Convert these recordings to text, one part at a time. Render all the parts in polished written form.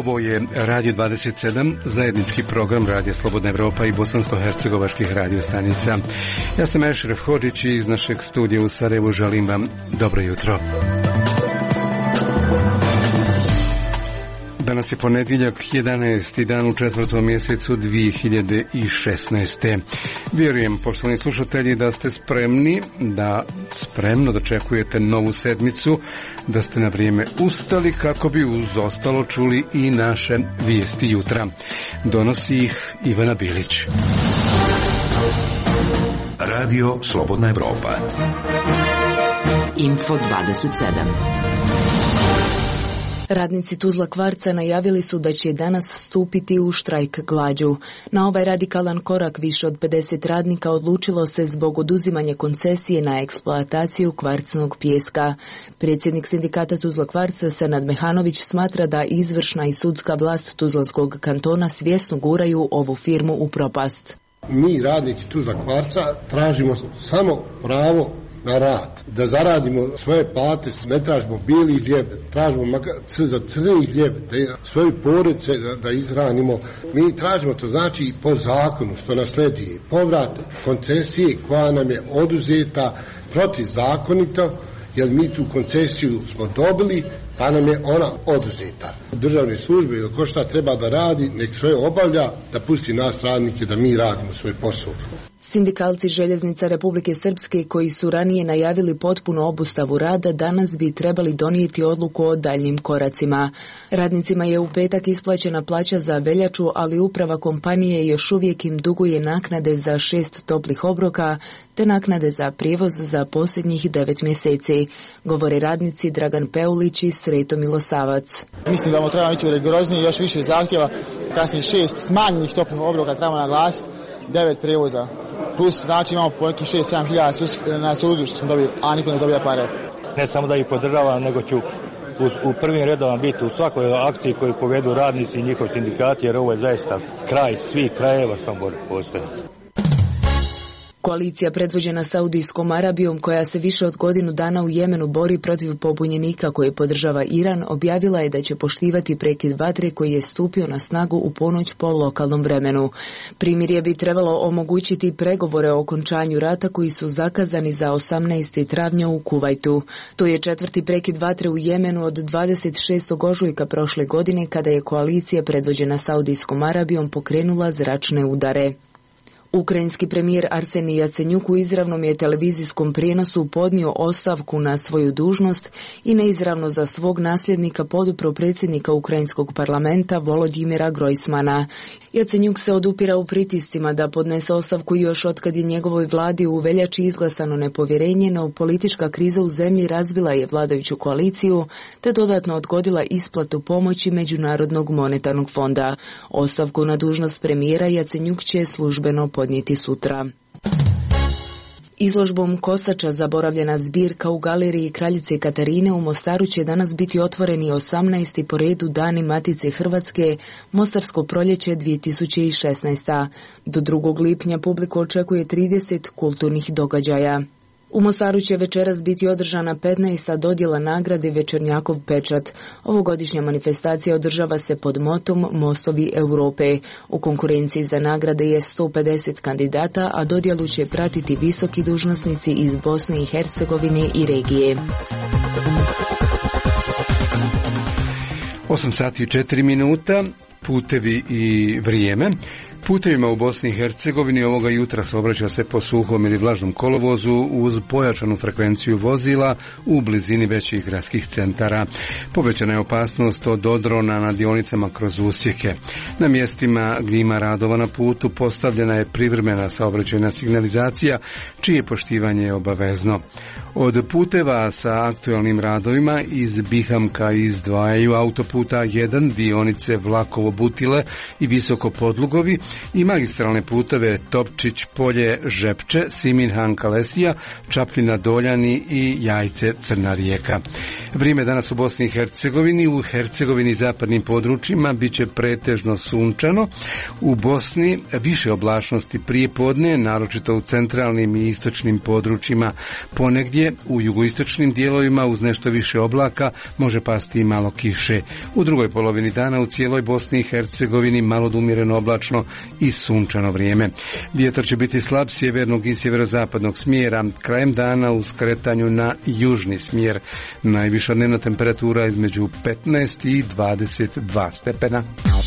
Ovo je Radio 27, zajednički program Radija Slobodna Evropa i bosansko-hercegovačkih radiostanica. Ja sam Ešref Hodžić i iz našeg studija u Sarajevu želim vam dobro jutro. Danas je ponedjeljak, 11. dan u 4. mjesecu 2016. Vjerujem, poštovani slušatelji, da ste spremni, da spremno dočekujete novu sedmicu, da ste na vrijeme ustali kako bi uz ostalo čuli i naše vijesti jutra. Donosi ih Ivana Bilić. Radio Slobodna Evropa. Info 27. Radnici Tuzla Kvarca najavili su da će danas stupiti u štrajk glađu. Na ovaj radikalan korak više od 50 radnika odlučilo se zbog oduzimanja koncesije na eksploataciju kvarcnog pijeska. Predsjednik sindikata Tuzla Kvarca Senad Mehanović smatra da izvršna i sudska vlast Tuzlanskog kantona svjesno guraju ovu firmu u propast. Mi radnici Tuzla Kvarca tražimo samo pravo na rad, da zaradimo svoje plate, ne tražimo bijeli hljeb, tražimo za crni hljeb, da svoje porodice da izhranimo. Mi tražimo, to znači po zakonu što nas sledi, povrat koncesije koja nam je oduzeta protivzakonito, jer mi tu koncesiju smo dobili, pa nam je ona oduzeta. Državne službe ili ko šta treba da radi, nek svoje obavlja, da pusti nas radnike da mi radimo svoj posao. Sindikalci Željeznica Republike Srpske koji su ranije najavili potpunu obustavu rada danas bi trebali donijeti odluku o daljnjim koracima. Radnicima je u petak isplaćena plaća za veljaču, ali uprava kompanije još uvijek im duguje naknade za 6 toplih obroka te naknade za prijevoz za posljednjih 9 mjeseci, govore radnici Dragan Peulić i Sreto Milosavac. Mislim da trebamo ići u rigoroznije, još više zahtjeva, kasnije 6 smanjenih toplih obroka trebamo naglasiti, 9 prijevoza. Plus, znači imamo po nekih 6-7 hiljada na sudu što smo dobili, a niko ne dobija pare. Ne samo da ih podržavam, nego ću u prvim redovama biti u svakoj akciji koju povedu radnici i njihov sindikati, jer ovo je zaista kraj svih krajeva što postoje. Koalicija predvođena Saudijskom Arabijom, koja se više od godinu dana u Jemenu bori protiv pobunjenika koje podržava Iran, objavila je da će poštivati prekid vatre koji je stupio na snagu u ponoć po lokalnom vremenu. Primirje bi trebalo omogućiti pregovore o okončanju rata koji su zakazani za 18. travnja u Kuvajtu. To je 4. prekid vatre u Jemenu od 26. ožujka prošle godine, kada je koalicija predvođena Saudijskom Arabijom pokrenula zračne udare. Ukrajinski premijer Arsenij Jacenjuk u izravnom je televizijskom prijenosu podnio ostavku na svoju dužnost i neizravno za svog nasljednika podupro predsjednika Ukrajinskog parlamenta Volodimira Grojsmana. Jacenjuk se odupira u pritiscima da podnese ostavku još otkad je njegovoj vladi u veljači izglasano nepovjerenje, no politička kriza u zemlji razbila je vladajuću koaliciju te dodatno odgodila isplatu pomoći Međunarodnog monetarnog fonda. Ostavku na dužnost premijera Jacenjuk će službeno podnijeti sutra. Izložbom Kostača zaboravljena zbirka u galeriji Kraljice Katarine u Mostaru će danas biti otvoreni 18. po redu Dani Matice Hrvatske, Mostarsko proljeće 2016. Do 2. lipnja publiku očekuje 30 kulturnih događaja. U Mostaru će večeras biti održana 15. dodjela nagrade Večernjakov pečat. Ovogodišnja manifestacija održava se pod motom Mostovi Europe. U konkurenciji za nagrade je 150 kandidata, a dodjelu će pratiti visoki dužnosnici iz Bosne i Hercegovine i regije. 8 sati i 4 minuta, putevi i vrijeme. Putevima u Bosni i Hercegovini ovoga jutra saobraća se po suhom ili vlažnom kolovozu uz pojačanu frekvenciju vozila u blizini većih gradskih centara. Povećana je opasnost od odrona na dionicama kroz usjeke. Na mjestima gdje ima radova na putu postavljena je privremena saobraćajna signalizacija, čije poštivanje je obavezno. Od puteva sa aktualnim radovima iz Bihamka izdvajaju autoputa 1, dionice Vlakovo-Butile i Visoko-Podlugovi i magistralne puteve Topčić-Polje-Žepče, Siminhan-Kalesija, Čapljina-Doljani i Jajce-Crna Rijeka. Vrijeme danas u Bosni i Hercegovini. U Hercegovini i zapadnim područjima bit će pretežno sunčano. U Bosni više oblačnosti prije podne, naročito u centralnim i istočnim područjima. Ponegdje u jugoistočnim dijelovima uz nešto više oblaka može pasti i malo kiše. U drugoj polovini dana u cijeloj Bosni i Hercegovini malo do umjereno oblačno i sunčano vrijeme. Vjetar će biti slab sjevernog i sjeverozapadnog smjera. Krajem dana u skretanju na južni smjer. Najviša dnevna temperatura između 15 i 22 stepena.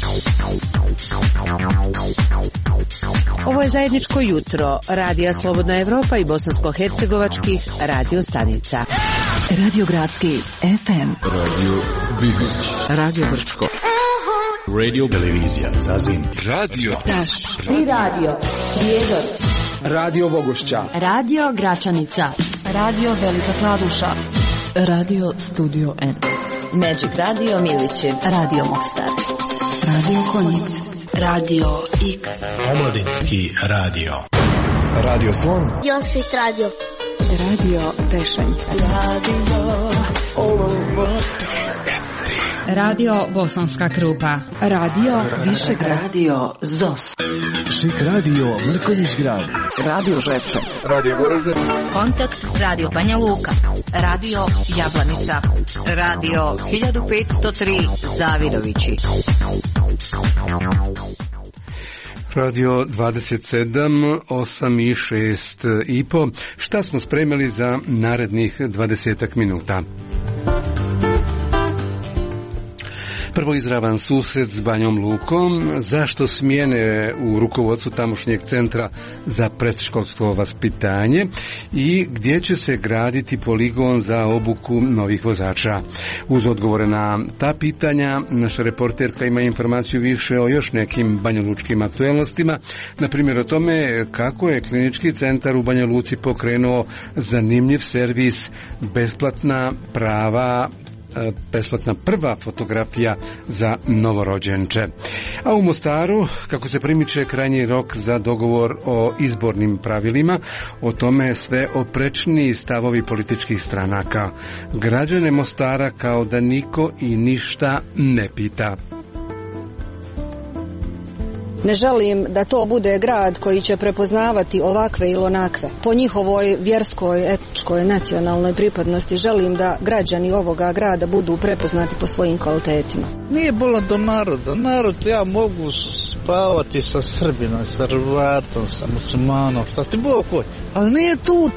Ovo je zajedničko jutro Radija Slobodna Evropa i bosansko-hercegovačkih radio stanica. Radio Gradski FM. Radio Bigoć. Radio Brčko. Radio Televizija Zazin. Radio Taš. I radio Prijedor. Radio Vogošća. Radio Gračanica. Radio Velika Kladuša. Radio Studio N. Magic Radio Milići. Radio Mostar. Radio Konjic. Radio X. Omladinski radio. Radio Slon. Josip Radio. Radio Tešanj. Radio Olubo. Radio Bosanska Krupa. Radio Višegrad. Radio Zos. Šik Radio Mrkonjić Grad. Radio Žepče. Radio Goražde. Kontakt Radio Banja Luka. Radio Jablanica. Radio 1503 Zavidovići. Radio 27, 8 i 6 i po. Šta smo spremili za narednih 20 minuta? Prvo izravan susret s Banjom Lukom, zašto smjene u rukovodstvu tamošnjeg centra za predškolsko vaspitanje i gdje će se graditi poligon za obuku novih vozača. Uz odgovore na ta pitanja, naša reporterka ima informaciju više o još nekim banjolučkim aktualnostima, na primjer o tome kako je klinički centar u Banja Luci pokrenuo zanimljiv servis besplatna prva fotografija za novorođenče. A u Mostaru, kako se primiče krajnji rok za dogovor o izbornim pravilima, o tome sve oprečniji stavovi političkih stranaka. Građane Mostara kao da niko i ništa ne pita. Ne želim da to bude grad koji će prepoznavati ovakve ili onakve. Po njihovoj vjerskoj, etničkoj, nacionalnoj pripadnosti želim da građani ovoga grada budu prepoznati po svojim kvalitetima. Nije bolan do naroda. Narod, ja mogu spavati sa Srbinom, sa Hrvatom, sa muslimanom, sa ti Bog koji. Ali nije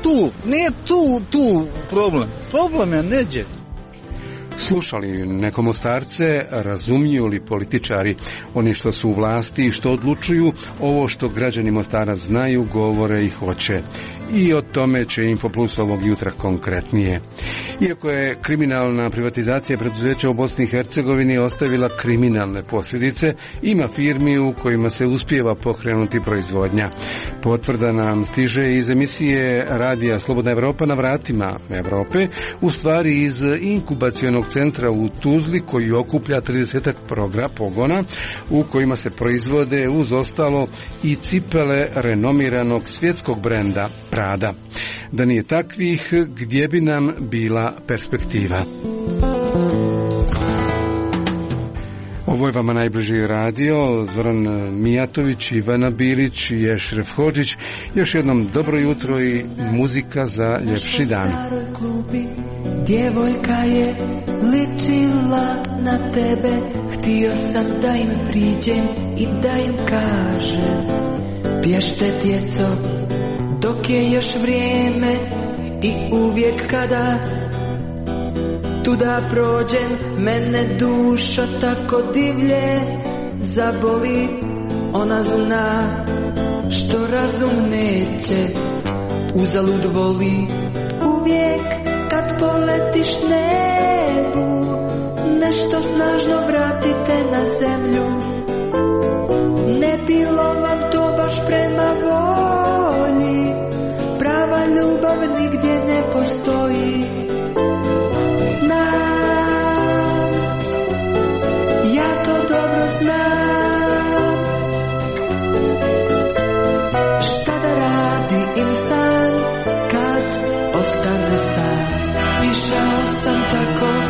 tu problem. Problem je neđe. Slušali neko Mostarce, razumiju li političari oni što su u vlasti i što odlučuju, ovo što građani Mostara znaju, govore i hoće. I o tome će Infoplus ovog jutra konkretnije. Iako je kriminalna privatizacija preduzeća u Bosni i Hercegovini ostavila kriminalne posljedice, ima firmi u kojima se uspijeva pokrenuti proizvodnja. Potvrda nam stiže iz emisije Radija Slobodna Evropa na vratima Evrope, u stvari iz inkubacionog centra u Tuzli koji okuplja 30 pogona u kojima se proizvode uz ostalo i cipele renomiranog svjetskog brenda Prada. Da nije takvih, gdje bi nam bila perspektiva? Ovo je vama najbliži radio, Zoran Mijatović, Ivana Bilić i Ešref Hodžić. Još jednom dobro jutro i muzika za ljepši dan. Djevojka je ličila na tebe, htio sam da im priđem i da im kažem: bješte djeco, dok je još vrijeme, i uvijek kada tuda prođem, mene duša tako divlje zaboli. Ona zna što razum neće, uzalud voli. Uvijek kad poletiš nebu, nešto snažno vratite na zemlju. Ne bilo vam to baš prema volji, prava ljubav nigdje ne postoji. Znam, ja to dobro znam, šta da radi insan kad ostane sam. Išao sam tako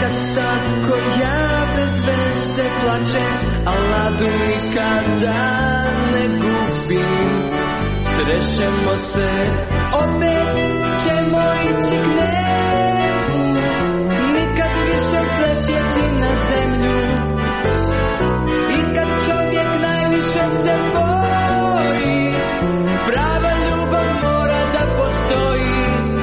kad tako ja bez veze plačem, a ladu nikada ne gubim. Srećemo se, opet ćemo ići k nebu, nikad više sletjeti na zemlju. I kad čovjek najviše se boji, prava ljubav mora da postoji.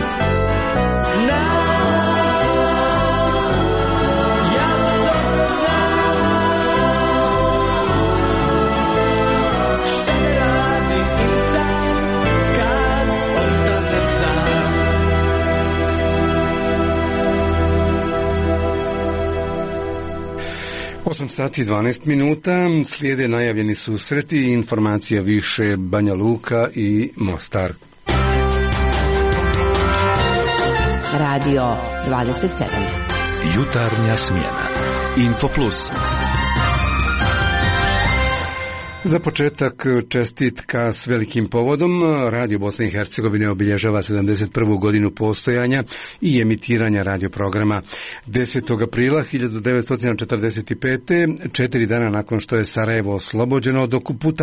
Sati 12 minuta, slijede najavljeni susreti i informacija više Banja Luka i Mostar. Radio 27. Jutarnja smjena. Infoplus. Za početak čestitka s velikim povodom. Radio Bosne i Hercegovine obilježava 71. godinu postojanja i emitiranja radioprograma. 10. aprila 1945. 4 dana nakon što je Sarajevo oslobođeno od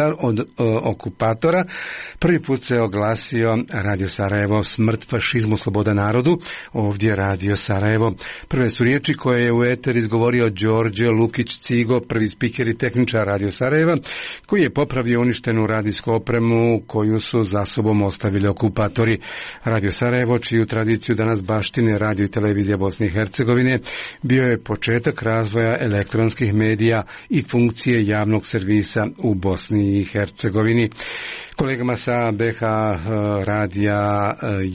okupatora, prvi put se oglasio Radio Sarajevo, smrt fašizmu, sloboda narodu. Ovdje Radio Sarajevo. Prve su riječi koje je u eter izgovorio Đorđe Lukić-Cigo, prvi spiker i tehničar Radio Sarajeva, koji je popravio uništenu radijsku opremu koju su za sobom ostavili okupatori. Radio Sarajevo, čiju tradiciju danas baštine Radio i televizija Bosne i Hercegovine, bio je početak razvoja elektronskih medija i funkcije javnog servisa u Bosni i Hercegovini. Kolegama sa BH Radija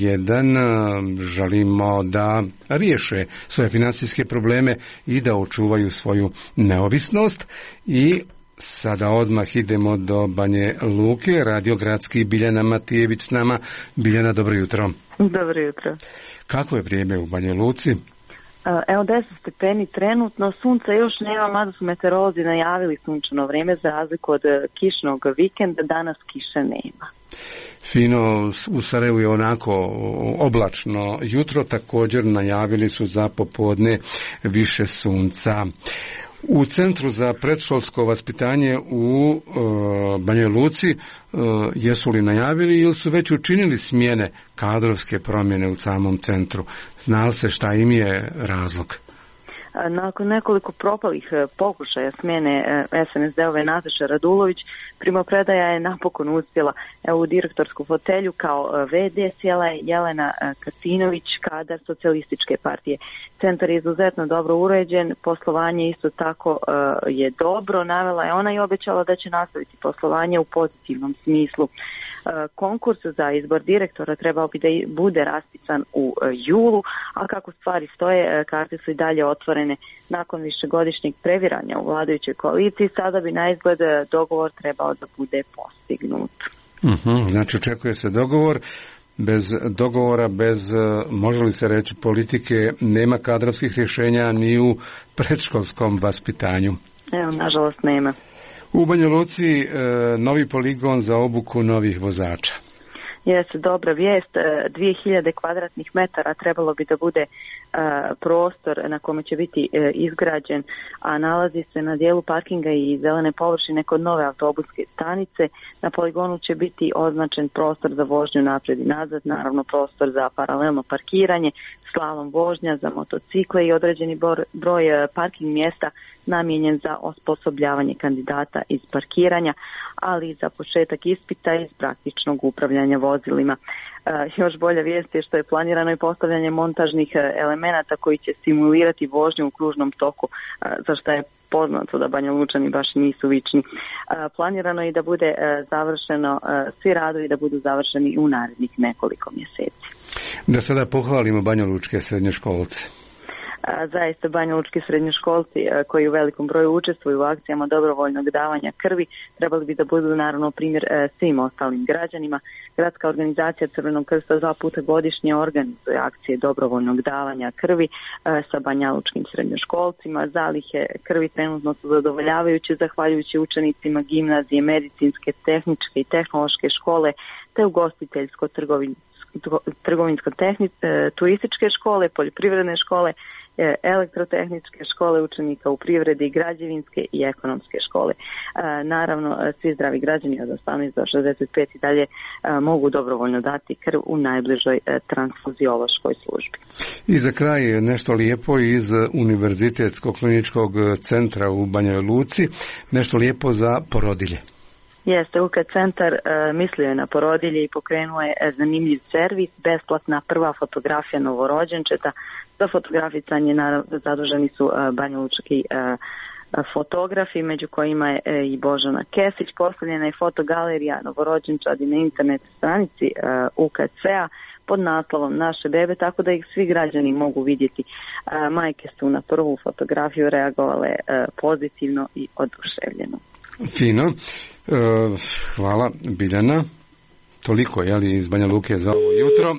1 želimo da riješe svoje financijske probleme i da očuvaju svoju neovisnost. I sada odmah idemo do Banje Luke. Radio Gradski, Biljana Matijević s nama. Biljana, dobro jutro. Dobro jutro. Kako je vrijeme u Banja Luci? Evo 10 stepeni trenutno, sunca još nema, mada su meteorolozi najavili sunčano vrijeme za razliku od kišnog vikenda, danas kiše nema. Fino, u Sarajevu je onako oblačno jutro, također najavili su za popodne više sunca. U Centru za predškolsko vaspitanje u Banja Luci jesu li najavili ili su već učinili smjene, kadrovske promjene u samom centru? Zna li se šta im je razlog? Nakon nekoliko propalih pokušaja smjene SNSD-ove Nataše Radulović, primopredaja je napokon uspjela. Evo, u direktorsku fotelju kao VD sjela je Jelena Kacinović, kadar Socijalističke partije. Centar je izuzetno dobro uređen, poslovanje isto tako je dobro, navela je ona i obećala da će nastaviti poslovanje u pozitivnom smislu. Konkurs za izbor direktora trebao bi da bude raspisan u julu, a kako stvari stoje, karte su i dalje otvorene. Nakon višegodišnjeg previranja u vladajućoj koaliciji, sada bi na izgled dogovor trebao da bude postignut. Znači očekuje se dogovor. Bez dogovora, bez, može li se reći, politike, nema kadrovskih rješenja ni u predškolskom vaspitanju? Evo, nažalost nema. U Banja Luci novi poligon za obuku novih vozača. Jeste dobra vijest, 2000 kvadratnih metara trebalo bi da bude prostor na kome će biti izgrađen, a nalazi se na dijelu parkinga i zelene površine kod nove autobuske stanice. Na poligonu će biti označen prostor za vožnju naprijed i nazad, naravno prostor za paralelno parkiranje, slalom vožnja za motocikle i određeni broj parking mjesta namijenjen za osposobljavanje kandidata iz parkiranja, ali i za početak ispita iz praktičnog upravljanja vozilima. Još bolja vijest je što je planirano i postavljanje montažnih elemenata koji će simulirati vožnju u kružnom toku, za što je poznato da Banja Lučani baš nisu vični. Planirano je i da bude završeno, svi radovi da budu završeni u narednih nekoliko mjeseci. Da sada pohvalimo banjalučke srednjoškolce. Zaista banjalučki srednjoškolci koji u velikom broju učestvuju u akcijama dobrovoljnog davanja krvi trebali bi da budu naravno primjer svim ostalim građanima. Gradska organizacija Crvenog krsta 2 puta godišnje organizuje akcije dobrovoljnog davanja krvi sa banjalučkim srednjoškolcima. Zalihe krvi trenutno su zadovoljavajuće zahvaljujući učenicima gimnazije, medicinske, tehničke i tehnološke škole te ugostiteljsko-turističke škole, poljoprivredne škole, elektrotehničke škole učenika u privredi, građevinske i ekonomske škole. Naravno, svi zdravi građani od 18 do 65 i dalje mogu dobrovoljno dati krv u najbližoj transfuziološkoj službi. I za kraj nešto lijepo iz Univerzitetskog kliničkog centra u Banjoj Luci, nešto lijepo za porodilje. Jeste, UK centar mislio je na porodilje i pokrenuo je zanimljiv servis, besplatna prva fotografija novorođenčeta. Za fotografisanje zaduženi su banjalučki fotografi, među kojima je i Božana Kesić. Postavljena je fotogalerija novorođenčadi na internet stranici UKC-a pod naslovom Naše bebe, tako da ih svi građani mogu vidjeti. Majke su na prvu fotografiju reagovale pozitivno i oduševljeno. Fino. Hvala, Biljana. Toliko, iz Banja Luke za ovo jutro.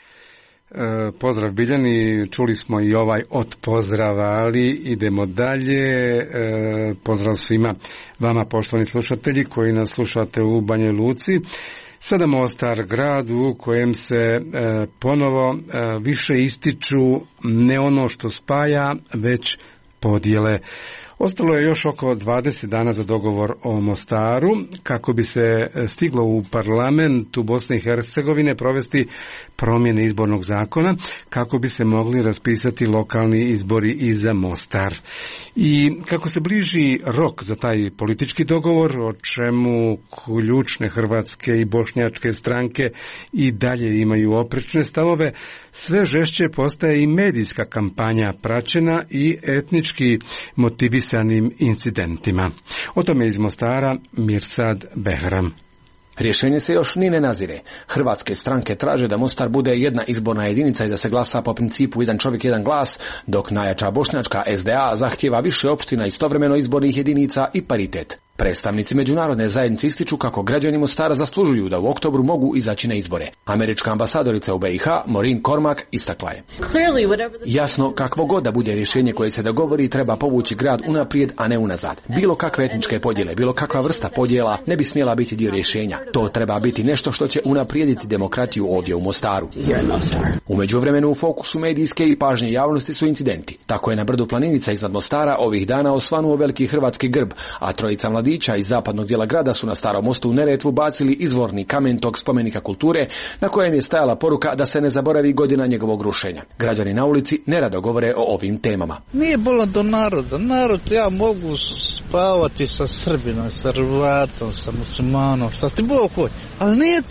Pozdrav Biljani, čuli smo i ovaj od pozdrava, ali idemo dalje. Pozdrav svima vama, poštovani slušatelji koji nas slušate u Banjoj Luci. Sada Mostar, grad u kojem se ponovo više ističu ne ono što spaja, već podjele. Ostalo je još oko 20 dana za dogovor o Mostaru, kako bi se stiglo u parlamentu Bosne i Hercegovine provesti promjene izbornog zakona, kako bi se mogli raspisati lokalni izbori i za Mostar. I kako se bliži rok za taj politički dogovor, o čemu ključne hrvatske i bošnjačke stranke i dalje imaju oprečne stavove, sve žešće postaje i medijska kampanja praćena i etnički motivisanim incidentima. O tome iz Mostara Mirsad Behram. Rješenje se još ni ne nazire. Hrvatske stranke traže da Mostar bude jedna izborna jedinica i da se glasa po principu jedan čovjek, jedan glas, dok najjača bošnjačka SDA zahtijeva više opština, istovremeno izbornih jedinica i paritet. Predstavnici međunarodne zajednice ističu kako građani Mostara zaslužuju da u oktobru mogu izaći na izbore. Američka ambasadorica u BiH, Maureen Cormack, istakla je. Jasno, kakvo god da bude rješenje koje se dogovori, treba povući grad unaprijed, a ne unazad. Bilo kakve etničke podjele, bilo kakva vrsta podjela ne bi smjela biti dio rješenja. To treba biti nešto što će unaprijediti demokratiju ovdje u Mostaru. U međuvremenu u fokusu medijske i pažnje javnosti su incidenti. Tako je na brdu Planinica iznad Mostara ovih dana osvanuo veliki hrvatski grb, a trojica mladića iz zapadnog dijela grada su na Starom mostu u Neretvu bacili izvorni kamen tog spomenika kulture, na kojem je stajala poruka da se ne zaboravi godina njegovog rušenja. Građani na ulici nerado govore o ovim temama. Nije bolno do naroda. Narod, ja mogu spavati sa Srbinom, sa Hrvatom, sa muslimanom, šta ti Bog hoće. Ali nije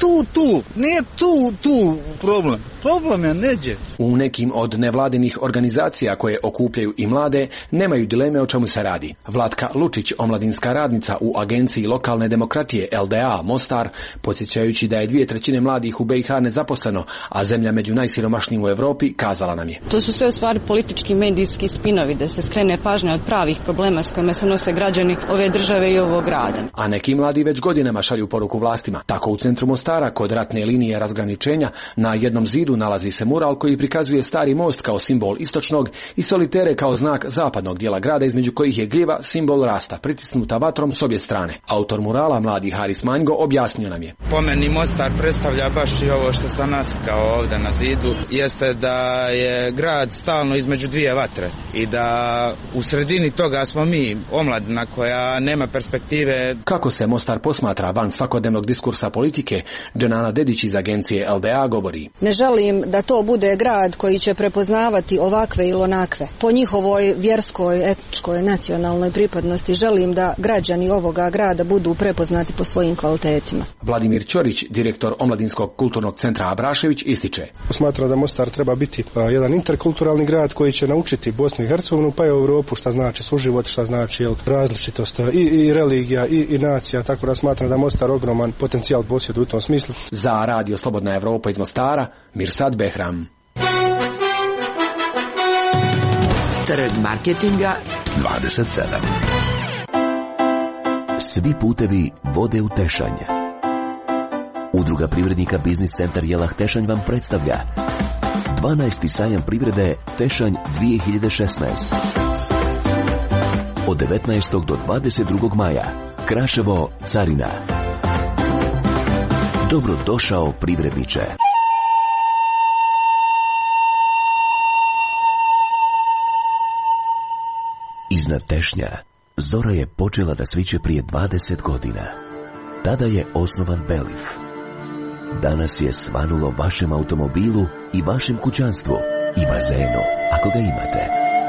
tu problem. Problem je neđe. U nekim od nevladinih organizacija koje okupljaju i mlade nemaju dileme o čemu se radi. Vlatka Lučić, omladinska radnica u Agenciji lokalne demokratije LDA Mostar, podsjećajući da je 2/3 mladih u BiH nezaposleno, a zemlja među najsiromašnijim u Europi, kazala nam je. To su sve u stvari politički medijski spinovi, da se skrene pažnja od pravih problema s kojima se nose građani ove države i ovog grada. A neki mladi već godinama šalju poruku vlastima. Tako u centru Mostara, kod ratne linije razgraničenja, na jednom zidu nalazi se mural koji prikazuje Stari most kao simbol istočnog i solitere kao znak zapadnog dijela grada, između kojih je gljiva simbol rasta, pritisnuta vatrom s obje strane. Autor murala, mladi Haris Manjgo, objasnio nam je. Po meni Mostar predstavlja baš i ovo što sam nasikao ovdje na zidu, jeste da je grad stalno između dvije vatre i da u sredini toga smo mi, omladina koja nema perspektive. Kako se Mostar posmatra van svakodnevnog diskursa politike, Dženana Dedić iz agencije LDA govori. Ne želim da to bude grad koji će prepoznavati ovakve ili onakve. Po njihovoj vjerskoj, etničkoj, nacionalnoj pripadnosti želim da građani ovoga grada budu prepoznati po svojim kvalitetima. Vladimir Ćorić, direktor Omladinskog kulturnog centra Abrašević, ističe. Smatra da Mostar treba biti jedan interkulturalni grad koji će naučiti Bosnu i Hercegovinu pa i Europu šta znači suživot, šta znači različitost i religija i nacija, tako da smatram da Mostar ogroman potencijal posjeduje u tom smislu. Za Radio Slobodna Evropa iz Mostara, Mirsad Behram. Trg marketinga 27. Svi putevi vode u Tešanj. Udruga privrednika Biznis centar Jelah Tešanj vam predstavlja 12. sajam privrede Tešanj 2016. Od 19. do 22. maja. Kraševo, Carina. Dobrodošao privredniče. Iznad Tešnja Zora je počela da sviće prije 20 godina. Tada je osnovan Belif. Danas je svanulo vašem automobilu i vašem kućanstvu i bazenu, ako ga imate.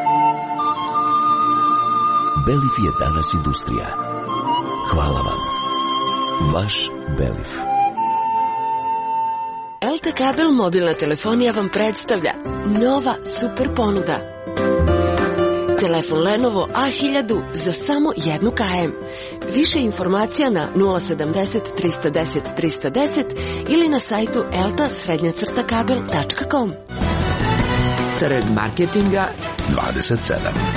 Belif je danas industrija. Hvala vam. Vaš Belif. LT Kabel mobilna telefonija vam predstavlja nova super ponuda. Telefon Lenovo A1000 za samo 1 km. Više informacija na 070 310 310 ili na sajtu elta-kabel.com. Trg marketinga 27.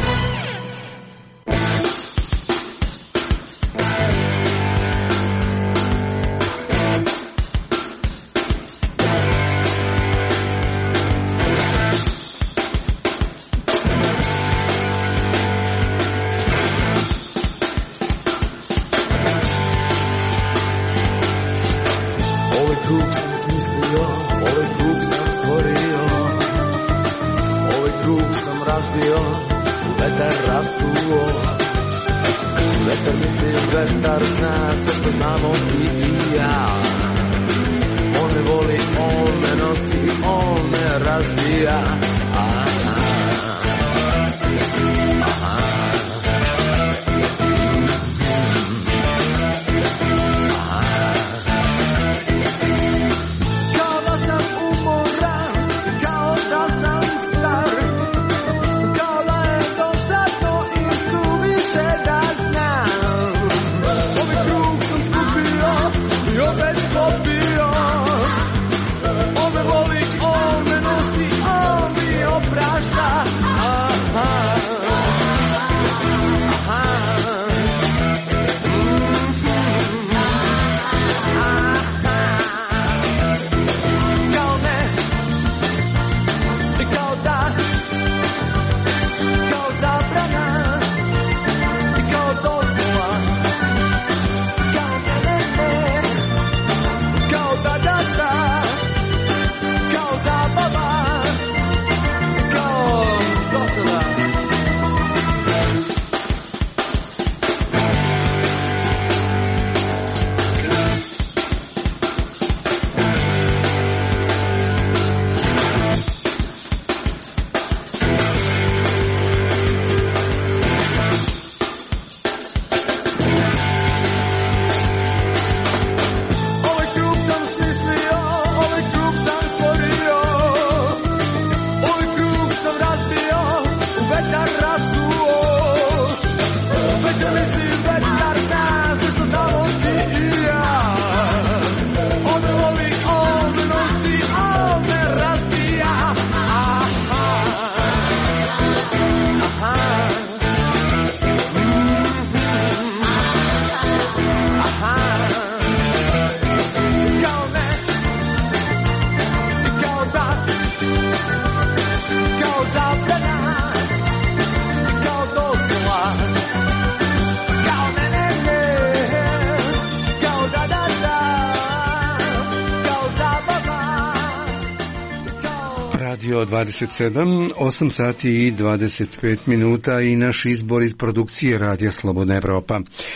Radio 27, 8 sati i 25 minuta i naš izbor iz produkcije Radija Slobodna Evropa.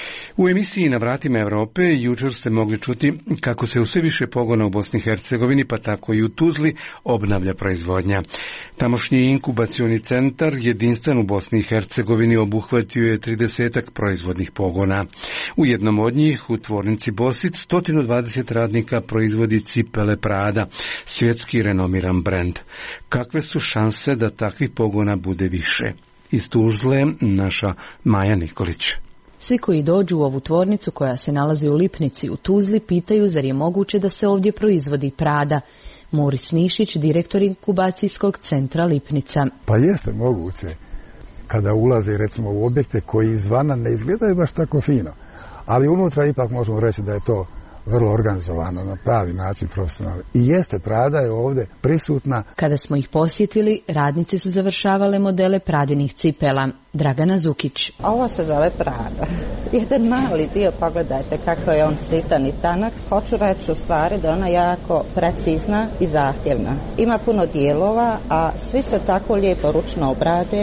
U emisiji Na vratima Evrope jučer ste mogli čuti kako se u sve više pogona u Bosni i Hercegovini, pa tako i u Tuzli, obnavlja proizvodnja. Tamošnji inkubacioni centar, jedinstven u Bosni i Hercegovini, obuhvatio je 30 proizvodnih pogona. U jednom od njih, u tvornici Bosit, 120 radnika proizvodi cipele Prada, svjetski renomiran brend. Kakve su šanse da takvih pogona bude više? Iz Tuzle naša Maja Nikolić. Svi koji dođu u ovu tvornicu koja se nalazi u Lipnici u Tuzli pitaju zar je moguće da se ovdje proizvodi Prada. Moris Nišić, direktor inkubacijskog centra Lipnica. Pa jeste moguće kada ulaze recimo u objekte koji izvana ne izgledaju baš tako fino, ali unutra ipak možemo reći da je to vrlo organizovano, na pravi način, profesionalno. I jeste, Prada je ovdje prisutna. Kada smo ih posjetili, radnice su završavale modele Pradinih cipela. Dragana Zukić. Ovo se zove Prada. Jedan mali dio, pogledajte kako je on sitan i tanak. Hoću reći u stvari da je ona jako precizna i zahtjevna. Ima puno dijelova, a svi se tako lijepo ručno obrade.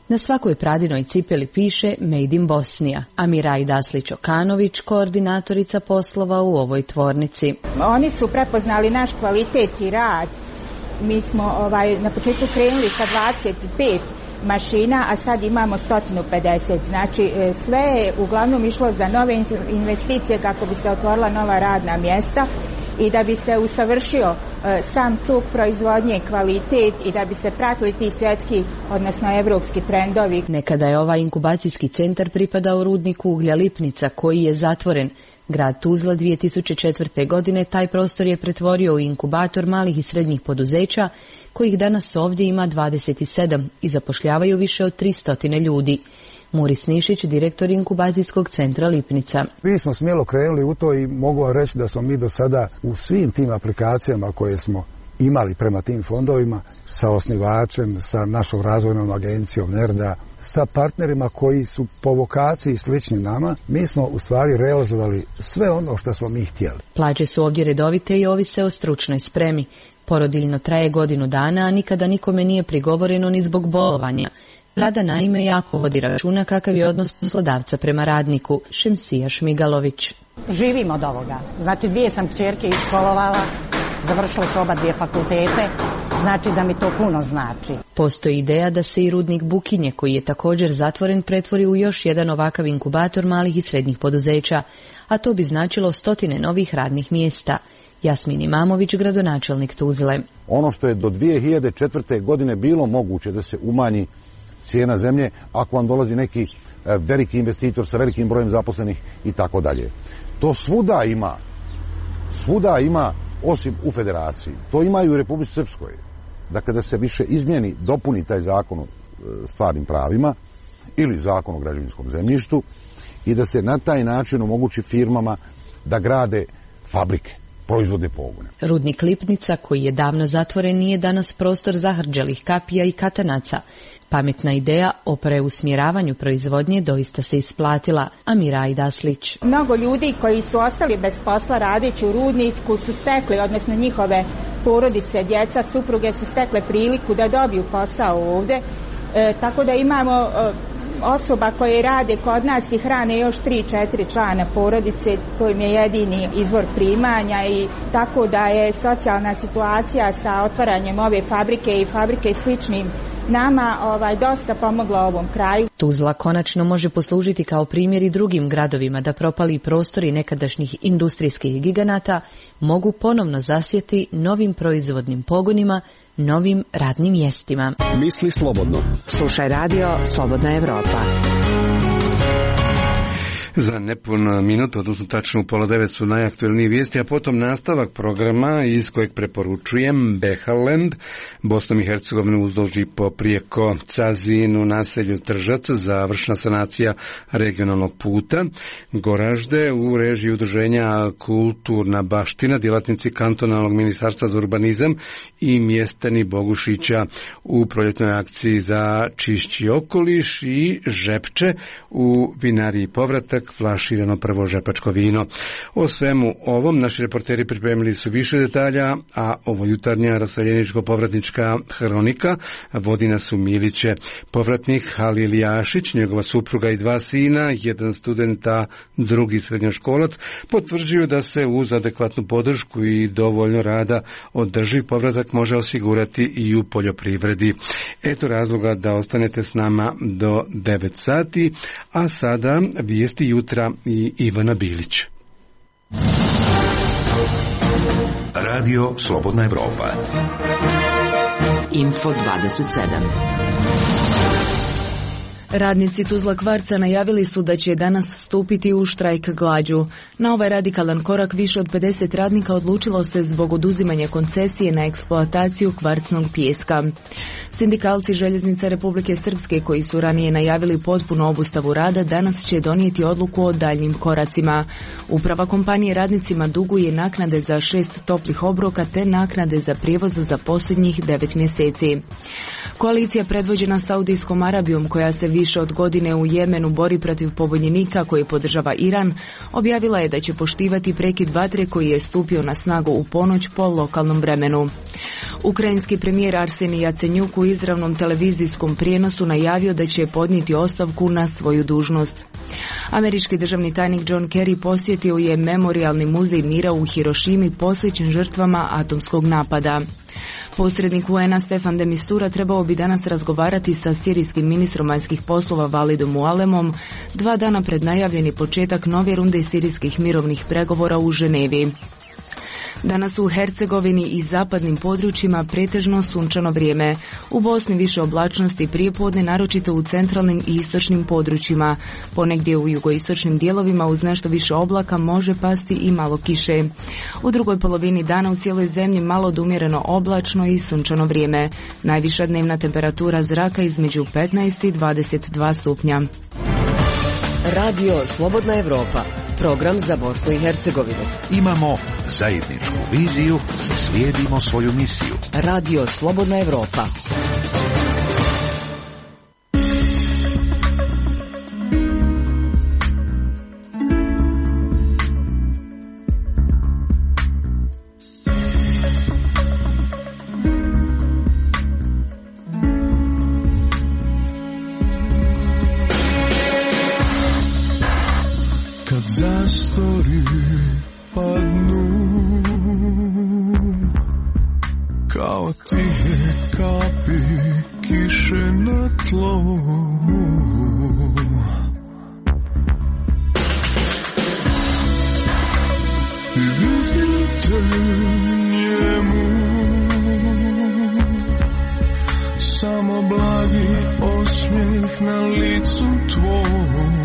Na svakoj Pradinoj cipeli piše Made in Bosnija, a Mirai Daslić-Okanović, koordinatorica poslova u ovoj tvornici. Oni su prepoznali naš kvalitet i rad. Mi smo na početku krenuli sa 25 mašina, a sad imamo 150. Znači sve je uglavnom išlo za nove investicije kako bi se otvorila nova radna mjesta i da bi se usavršio sam tuk proizvodnje, kvalitet i da bi se pratili ti svjetski, odnosno evropski trendovi. Nekada je ovaj inkubacijski centar pripadao rudniku uglja Lipnica koji je zatvoren. Grad Tuzla 2004. godine taj prostor je pretvorio u inkubator malih i srednjih poduzeća, kojih danas ovdje ima 27 i zapošljavaju više od 300 ljudi. Muris Nišić, direktor inkubacijskog centra Lipnica. Mi smo smjelo krenuli u to i mogu vam reći da smo mi do sada u svim tim aplikacijama koje smo imali prema tim fondovima, sa osnivačem, sa našom razvojnom agencijom NERDA, sa partnerima koji su po vokaciji slični nama, mi smo u stvari realizovali sve ono što smo mi htjeli. Plaće su ovdje redovite i ovise o stručnoj spremi. Porodiljno traje godinu dana, a nikada nikome nije prigovoreno ni zbog bolovanja. Vlada naime jako vodi računa kakav je odnos poslodavca prema radniku. Šemsija Šmigalović. Živim od ovoga. Znači 2 sam kćerke iškolovala, završile su oba 2 fakultete, znači da mi to puno znači. Postoji ideja da se i rudnik Bukinje, koji je također zatvoren, pretvori u još jedan ovakav inkubator malih i srednjih poduzeća, a to bi značilo 100 novih radnih mjesta. Jasmin Imamović, gradonačelnik Tuzle. Ono što je do 2004. godine bilo moguće da se umanji cijena zemlje ako vam dolazi neki veliki investitor sa velikim brojem zaposlenih i tako dalje. To svuda ima osim u federaciji. To ima i u Republici Srpskoj. Dakle, da se više izmijeni, dopuni taj zakon o stvarnim pravima ili zakon o građevinskom zemljištu i da se na taj način omogući firmama da grade fabrike, proizvodne pogone. Rudnik Lipnica, koji je davno zatvoren, nije danas prostor zahrđalih kapija i katanaca. Pametna ideja o preusmjeravanju proizvodnje doista se isplatila, a Mirai Daslić. Mnogo ljudi koji su ostali bez posla radeći u rudniku su stekli, odnosno njihove porodice, djeca, supruge su stekle priliku da dobiju posao ovdje. Tako da imamo osoba koje rade kod nas i hrane još 3-4 člana porodice, to im je jedini izvor primanja i tako da je socijalna situacija sa otvaranjem ove fabrike i fabrike sličnim nama dosta pomogla ovom kraju. Tuzla konačno može poslužiti kao primjer i drugim gradovima da propali prostori nekadašnjih industrijskih giganata mogu ponovno zasjeti novim proizvodnim pogonima, novim radnim mjestima. Misli slobodno. Slušaj radio Slobodna Evropa. Za nepun minut, odnosno tačno u 8:30 su najaktuelnije vijesti, a potom nastavak programa iz kojeg preporučujem Behaland, Bosnom i Hercegovinom uzduž i poprijeko Cazin u naselju Tržac, završna sanacija regionalnog puta, Goražde u režiji udruženja Kulturna baština, djelatnici kantonalnog ministarstva za urbanizam i mjestani Bogušića u proljetnoj akciji za čišći okoliš i Žepče u vinariji Povratak, flaširano prvo žepačko vino. O svemu ovom naši reporteri pripremili su više detalja, a ovo jutarnja raseljeničko-povratnička hronika vodi nas u Miliće. Povratnik Halil Jašić, njegova supruga i 2 sina, 1 studenta, 2 srednjoškolac, potvrđuju da se uz adekvatnu podršku i dovoljno rada održiv povratak može osigurati i u poljoprivredi. Eto razloga da ostanete s nama do 9 sati, a sada vijesti jutra i Ivana Bilić. Radio Slobodna Evropa. Info 27. Radnici Tuzla Kvarca najavili su da će danas stupiti u štrajk glađu. Na ovaj radikalan korak više od 50 radnika odlučilo se zbog oduzimanja koncesije na eksploataciju kvarcnog pijeska. Sindikalci Željeznica Republike Srpske, koji su ranije najavili potpunu obustavu rada, danas će donijeti odluku o daljnjim koracima. Uprava kompanije radnicima duguje naknade za 6 toplih obroka te naknade za prijevoz za posljednjih 9 mjeseci. Koalicija predvođena Saudijskom Arabijom, koja se više od godine u Jemenu bori protiv pobunjenika koji podržava Iran, objavila je da će poštivati prekid vatre koji je stupio na snagu u ponoć po lokalnom vremenu. Ukrajinski premijer Arsenij Jacenjuk u izravnom televizijskom prijenosu najavio da će podnijeti ostavku na svoju dužnost. Američki državni tajnik John Kerry posjetio je Memorijalni muzej mira u Hirošimi posvećen žrtvama atomskog napada. Posrednik UN-a Stefan de Mistura trebao bi danas razgovarati sa sirijskim ministrom vanjskih poslova Walidom Mualemom 2 dana pred najavljeni početak nove runde sirijskih mirovnih pregovora u Ženevi. Danas u Hercegovini i zapadnim područjima pretežno sunčano vrijeme. U Bosni više oblačnosti prijepodne, naročito u centralnim i istočnim područjima. Ponegdje u jugoistočnim dijelovima uz nešto više oblaka može pasti i malo kiše. U drugoj polovini dana u cijeloj zemlji malo odumjereno oblačno i sunčano vrijeme. Najviša dnevna temperatura zraka između 15 i 22 stupnja. Radio Slobodna Evropa. Program za Bosnu i Hercegovinu. Imamo zajedničku viziju, slijedimo svoju misiju. Radio Slobodna Evropa. Zastori padnu kao tihe kapi kiše na tlo. I vidim te njemu, samo blagi osmijeh na licu tvom.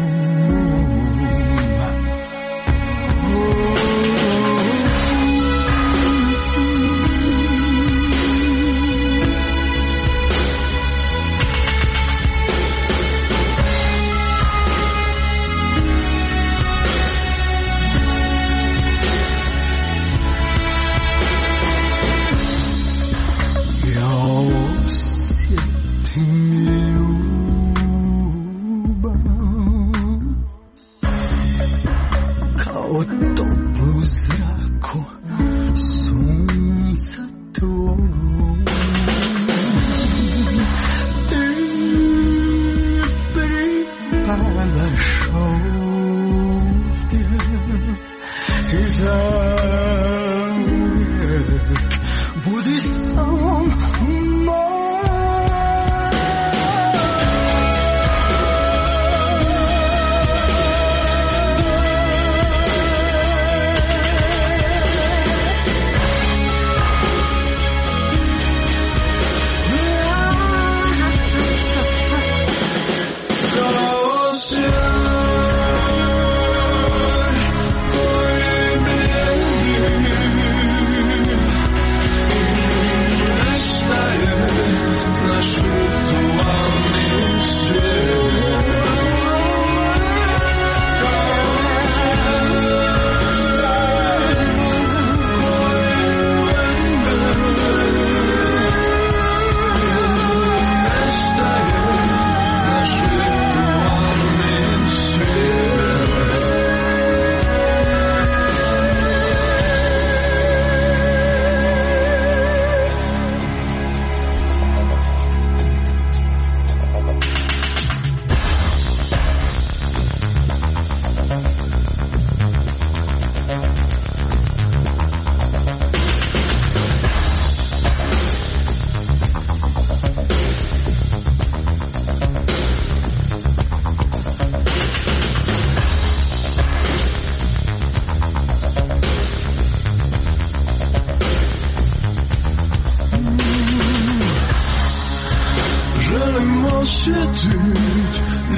osjetit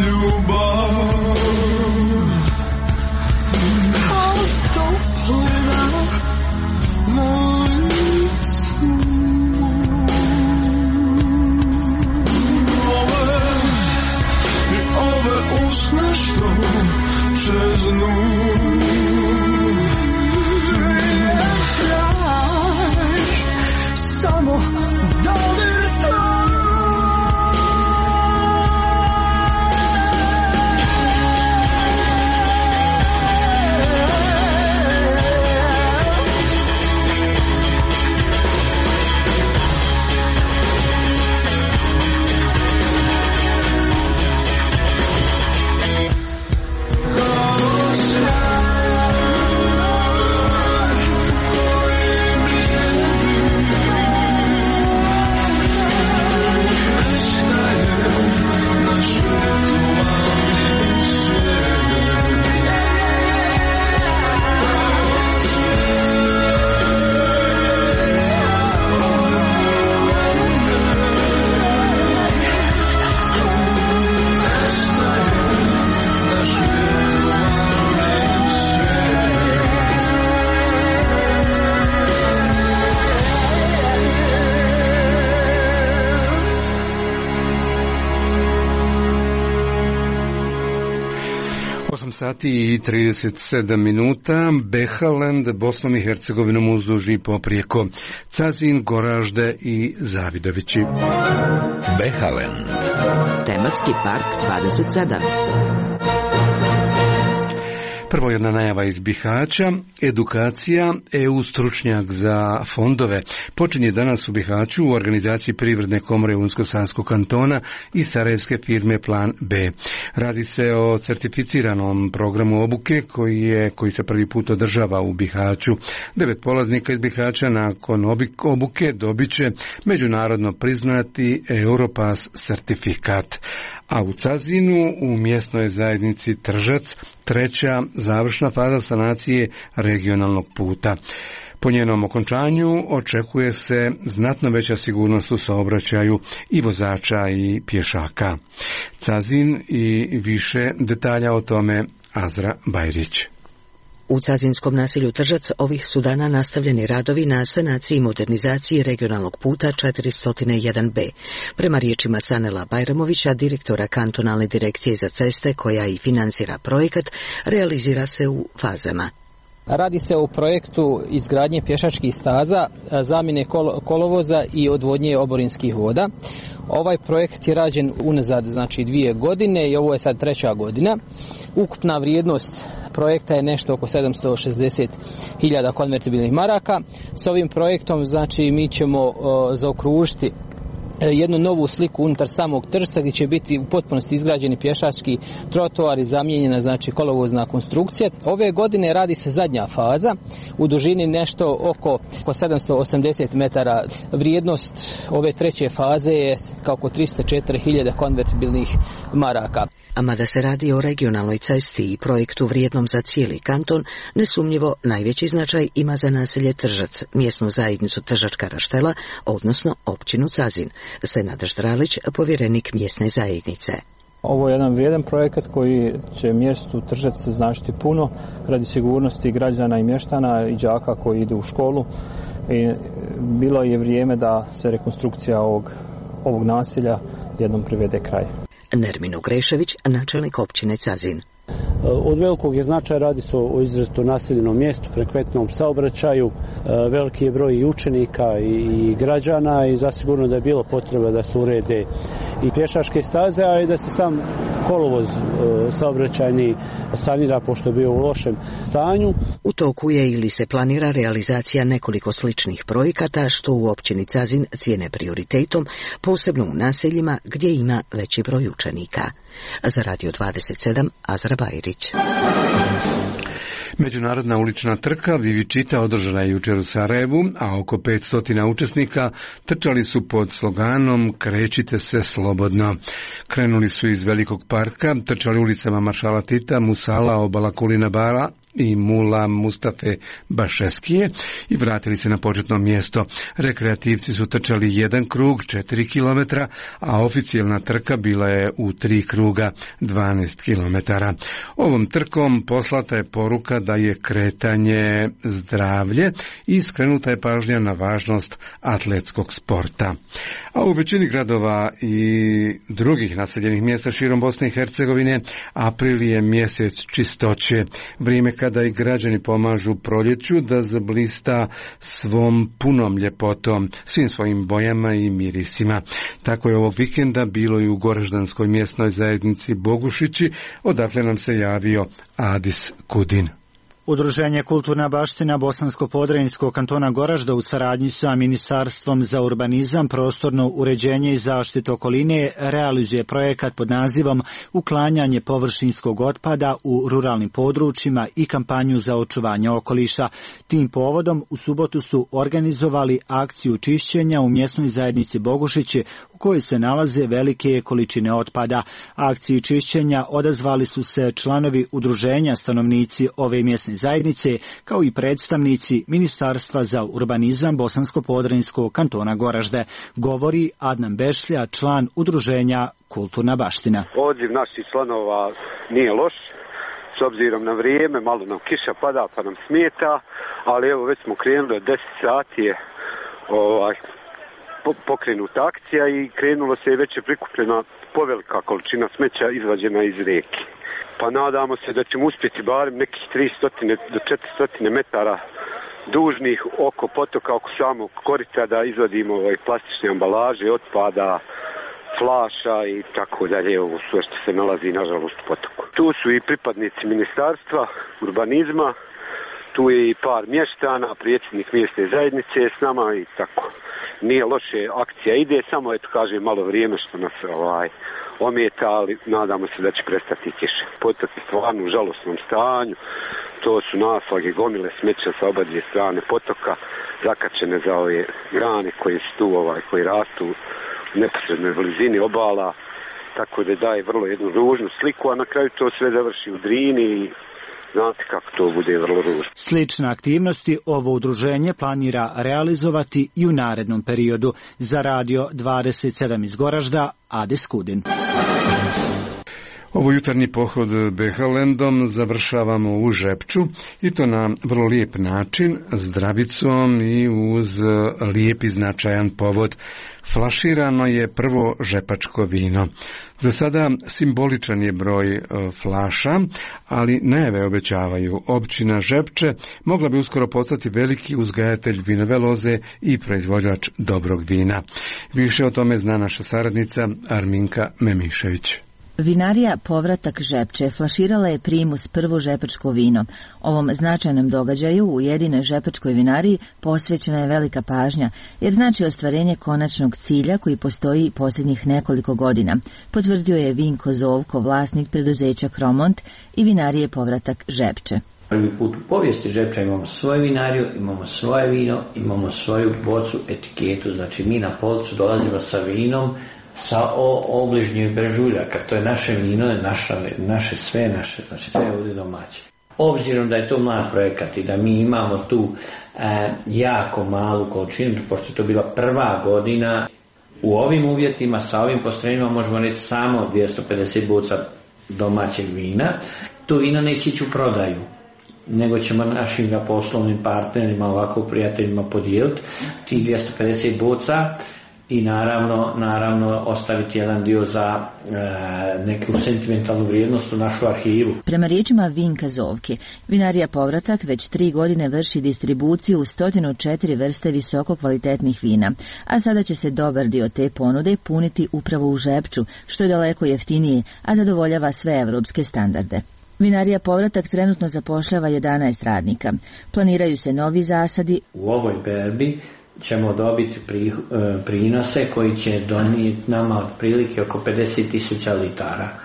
ljubav kao toplina na licu. Ove usne što čeznu, samo dodir tvoj. 8 sati i 37 minuta, Behaland, Bosnom i Hercegovinom uzduž i poprijeko, Cazin, Goražde i Zavidovići. Behaland. Tematski park 27. Prvo jedna najava iz Bihaća, edukacija EU stručnjak za fondove počinje danas u Bihaću u organizaciji Privredne komore Unsko-Sanskog kantona i sarajevske firme Plan B. Radi se o certificiranom programu obuke koji se prvi put održava u Bihaću. 9 polaznika iz Bihaća nakon obuke dobit će međunarodno priznati Europass certifikat. A u Cazinu u mjesnoj zajednici Tržac treća završna faza sanacije regionalnog puta. Po njenom okončanju očekuje se znatno veća sigurnost u saobraćaju i vozača i pješaka. Cazin i više detalja o tome Azra Bajrić. U cazinskom naselju Tržac ovih su dana nastavljeni radovi na sanaciji i modernizaciji regionalnog puta 401B. Prema riječima Sanela Bajramovića, direktora kantonalne direkcije za ceste koja i financira projekat, realizira se u fazama. Radi se o projektu izgradnje pješačkih staza, zamjene kolovoza i odvodnje oborinskih voda. Ovaj projekt je rađen unazad 2 godine i ovo je sad 3. godina. Ukupna vrijednost projekta je nešto oko 760.000 konvertibilnih maraka. S ovim projektom mi ćemo zaokružiti jednu novu sliku unutar samog Tržca gdje će biti u potpunosti izgrađeni pješački trotoar i zamijenjena kolovozna konstrukcija. Ove godine radi se zadnja faza u dužini nešto oko 780 metara. Vrijednost ove treće faze je oko 304.000 konvertibilnih maraka. A mada se radi o regionalnoj cesti i projektu vrijednom za cijeli kanton, nesumnjivo najveći značaj ima za naselje Tržac, mjesnu zajednicu Tržačka Raštela, odnosno općinu Cazin. Senad Ždralić, povjerenik mjesne zajednice. Ovo je jedan vrijedan projekat koji će mjestu Tržac značiti puno radi sigurnosti građana i mještana i đaka koji idu u školu. I bilo je vrijeme da se rekonstrukcija ovog naselja jednom privede kraj. Nermin Ugrešević, načelnik općine Cazin. Od velikog je značaja, radi se o izrazito naseljenom mjestu, frekventnom saobraćaju, veliki je broj i učenika i građana i zasigurno da je bilo potreba da se urede i pješačke staze, a i da se sam kolovoz saobraćajni sanira pošto je bio u lošem stanju. U toku je ili se planira realizacija nekoliko sličnih projekata što u općini Cazin cijene prioritetom, posebno u naseljima gdje ima veći broj učenika. Za Radio 27, Azra Bajrić. Međunarodna ulična trka Vivičita održana je jučer u Sarajevu, a oko 500 učesnika trčali su pod sloganom Krećite se slobodno. Krenuli su iz Velikog parka, trčali ulicama Maršala Tita, Musala, Obala Kulina Bara i Mula Mustafe Bašeskije i vratili se na početno mjesto. Rekreativci su trčali 1 krug, 4 km, a oficijalna trka bila je u 3 kruga, 12 km. Ovom trkom poslata je poruka da je kretanje zdravlje i skrenuta je pažnja na važnost atletskog sporta. A u većini gradova i drugih naseljenih mjesta širom Bosne i Hercegovine april je mjesec čistoće, vrijeme kada i građani pomažu proljeću da zablista svom punom ljepotom, svim svojim bojama i mirisima. Tako je ovog vikenda bilo i u Goraždanskoj mjesnoj zajednici Bogušići, odakle nam se javio Adis Kudin. Udruženje Kulturna baština Bosansko-Podrinjskog kantona Goražda u saradnji sa Ministarstvom za urbanizam, prostorno uređenje i zaštitu okoline realizuje projekat pod nazivom Uklanjanje površinskog otpada u ruralnim područjima i kampanju za očuvanje okoliša. Tim povodom u subotu su organizovali akciju čišćenja u mjesnoj zajednici Bogušići u kojoj se nalaze velike količine otpada. Akciji čišćenja odazvali su se članovi udruženja, stanovnici ove mjesne zajednice, kao i predstavnici Ministarstva za urbanizam Bosansko-Podrinjskog kantona Goražde, govori Adnan Bešlja, član udruženja Kulturna baština. Odziv naših članova nije loš, s obzirom na vrijeme, malo nam kiša pada pa nam smeta, ali evo već smo krenuli, 10 sati je pokrenuta akcija i krenulo se i već je prikupljena povelika količina smeća izvađena iz rijeke. pa nadamo se da ćemo uspjeti barem nekih 300 do 400 metara dužnih oko potoka, oko samog korita da izvadimo plastične ambalaže, otpada, flaša i tako dalje, ovo sve što se nalazi nažalost u potoku. Tu su i pripadnici ministarstva, urbanizma, tu je i par mještana, predsjednik mjesne zajednice je s nama i tako. Nije loše, akcija ide, samo eto kaže malo vrijeme što nas ometa, ali nadamo se da će prestati kiše. Potok je stvarno u žalosnom stanju, to su naslage, gomile smeća sa oba dvije strane potoka, zakačene za ove grane koje su tu, koji rastu u neposrednoj blizini obala, tako da daje vrlo jednu ružnu sliku, a na kraju to sve završi u Drini i znate kako to bude vrlo ružno. Slične aktivnosti ovo udruženje planira realizovati i u narednom periodu. Za Radio 27 iz Goražda, Ade Skudin. Ovo jutarnji pohod Behalendom završavamo u Žepču i to na vrlo lijep način, zdravicom i uz lijep i značajan povod. Flaširano je prvo žepačko vino. Za sada simboličan je broj flaša, ali najave obećavaju. Općina Žepče mogla bi uskoro postati veliki uzgajatelj vinove loze i proizvođač dobrog vina. Više o tome zna naša saradnica Arminka Memišević. Vinarija Povratak Žepče flaširala je primus prvo žepačko vino. Ovom značajnom događaju u jedinoj žepačkoj vinariji posvećena je velika pažnja, jer znači ostvarenje konačnog cilja koji postoji posljednjih nekoliko godina, potvrdio je Vinko Zovko, vlasnik preduzeća Kromont i vinarije Povratak Žepče. Prvi put u povijesti Žepča imamo svoju vinariju, imamo svoje vino, imamo svoju bocu, etiketu, znači mi na policu dolazimo sa vinom, sa obližnjih brežuljaka, to je naše vino, naše sve naše, znači sve je ovdje domaće. Obzirom da je to mlad projekat i da mi imamo tu jako malu količinu, pošto je to bila prva godina, u ovim uvjetima, sa ovim postrojenjima možemo reći samo 250 boca domaćeg vina. To vino neće ići u prodaju, nego ćemo našim poslovnim partnerima, ovako prijateljima podijeliti ti 250 boca i naravno ostaviti jedan dio za neku sentimentalnu vrijednost u našu arhivu. Prema riječima Vinka Zovke, vinarija Povratak već 3 godine vrši distribuciju u 104 vrste visoko kvalitetnih vina, a sada će se dobar dio te ponude puniti upravo u Žepču, što je daleko jeftinije, a zadovoljava sve evropske standarde. Vinarija Povratak trenutno zapošljava 11 radnika. Planiraju se novi zasadi. U ovoj berbi ćemo dobiti prinose koji će donijeti nama otprilike oko 50.000 litara.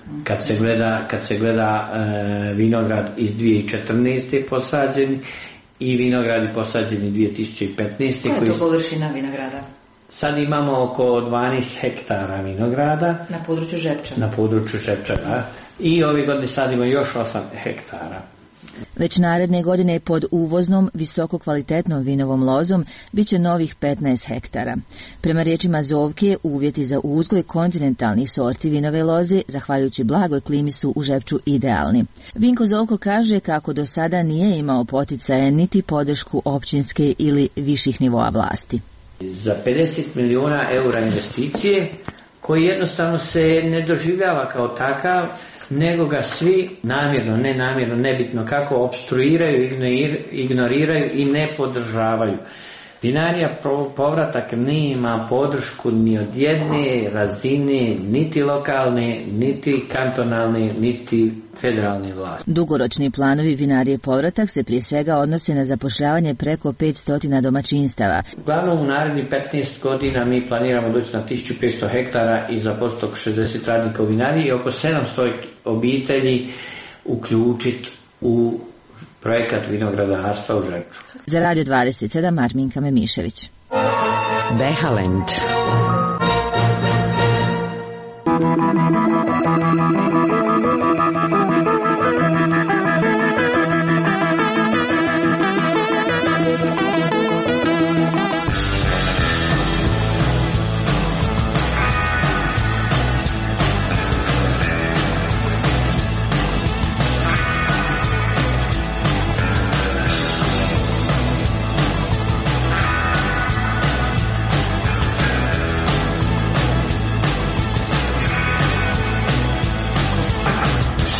Kad se gleda vinograd iz 2014. posađeni i vinogradi posađeni 2015. Koja je to površina vinograda? Sad imamo oko 12 hektara vinograda. Na području Žepča? Na području Žepča, da. I ove godine sadimo još 8 hektara. Već naredne godine pod uvoznom visoko kvalitetnom vinovom lozom bit će novih 15 hektara. Prema riječima Zovke, uvjeti za uzgoj kontinentalnih sorti vinove loze, zahvaljujući blagoj klimi, su u Žepču idealni. Vinko Zovko kaže kako do sada nije imao poticaje niti podršku općinske ili viših nivoa vlasti. Za 50 milijuna eura investicije, koji jednostavno se ne doživljava kao takav, nego ga svi namjerno, nenamjerno, nebitno kako opstruiraju, ignoriraju i ne podržavaju. Vinarija Povratak nema podršku ni od jedne razine, niti lokalne, niti kantonalne, niti federalne vlasti. Dugoročni planovi vinarije Povratak se prije svega odnose na zapošljavanje preko 500 domaćinstava. Uglavnom u narednih 15 godina mi planiramo doći na 1500 hektara i zaposliti oko 60 radnika u vinariji i oko 700 obitelji uključiti u projekat vinogradarstva u Žepču. Za Radio 27 Arminka Memišević. Behalend.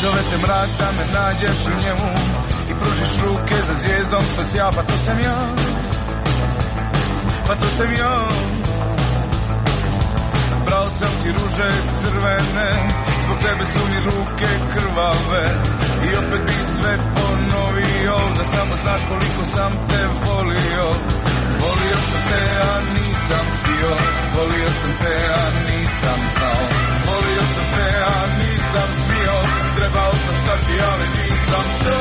Zove te mrak da me nađeš u njemu i pružiš ruke za zvijezdom što sja, pa to sam ja, pa to sam ja. Brao sam ti ruže crvene, zbog tebe su mi ruke krvave i opet bi sve ponovio, da samo znaš koliko sam te volio. Volio sam te, a nisam htio, volio sam te, a nisam znao. Volio sam te, a nisam smio, trebao sam stati, ali nisam to.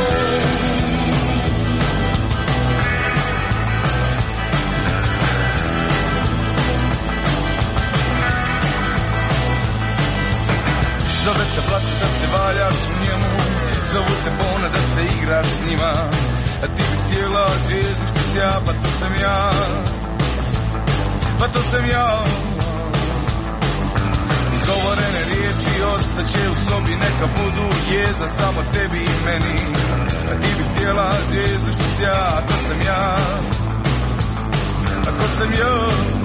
Zove te plaću da se valjaš u njemu, zovu te bone da se igraš s njima, a ti bi htjela zvijezdu što sja, pa to sam ja, pa to sam ja. Izgovorene riječi ostaće u sobi, neka budu jezda samo tebi i meni, a ti bi htjela zvijezdu što sja, a to sam ja, a ko sam ja.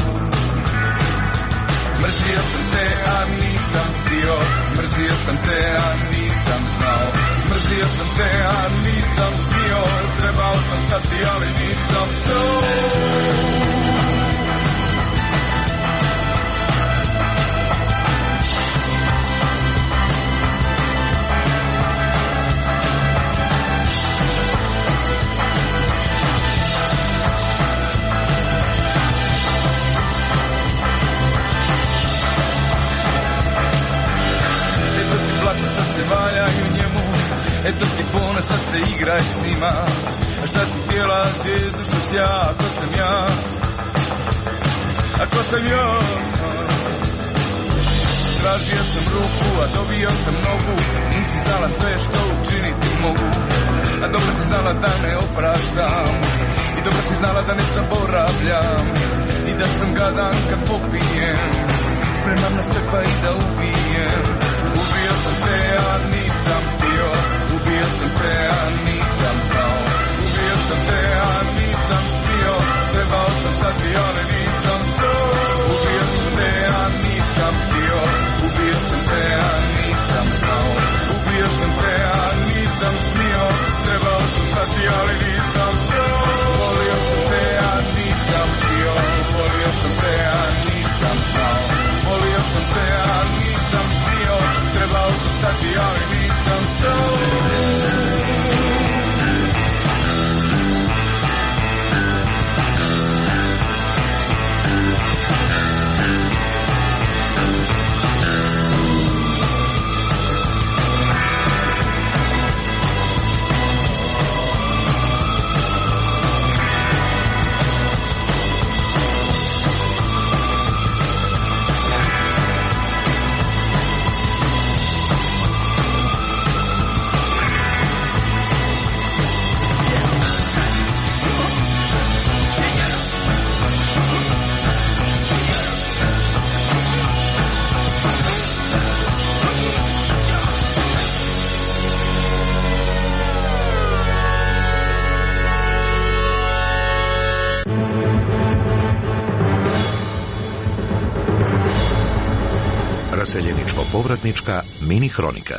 Mrzio sam te, a nisam htio, mrzio sam te, a nisam znao. Mrzio sam te, a nisam smio, trebao sam stati, ali nisam to. Eto ti pone, sad se igraj s njima. A šta si htjela zvijezdu što sja, ako sam ja, ako sam ja. Tražio sam ruku, a dobio sam nogu, nisi znala sve što učiniti mogu. A dobro si znala da ne opraštam, i dobro si znala da ne zaboravljam, i da sam gadan kad popijem, spremam na sve pa i da ubijem. Ubio sam te, a nisam htio, ubio sam te, a nisam znao. Ubio sam te, a nisam smio, trebao sam stati, ali nisam to. Ubio sam te, a nisam htio, ubio sam te, a nisam znao. Ubio sam te, a nisam smio, trebao sam stati, ali nisam to. Volio sam te, a nisam htio, volio sam te, a nisam znao. Volio sam te, a nisam smio, trebao sam stati, ali nisam to. Raseljeničko-povratnička mini hronika.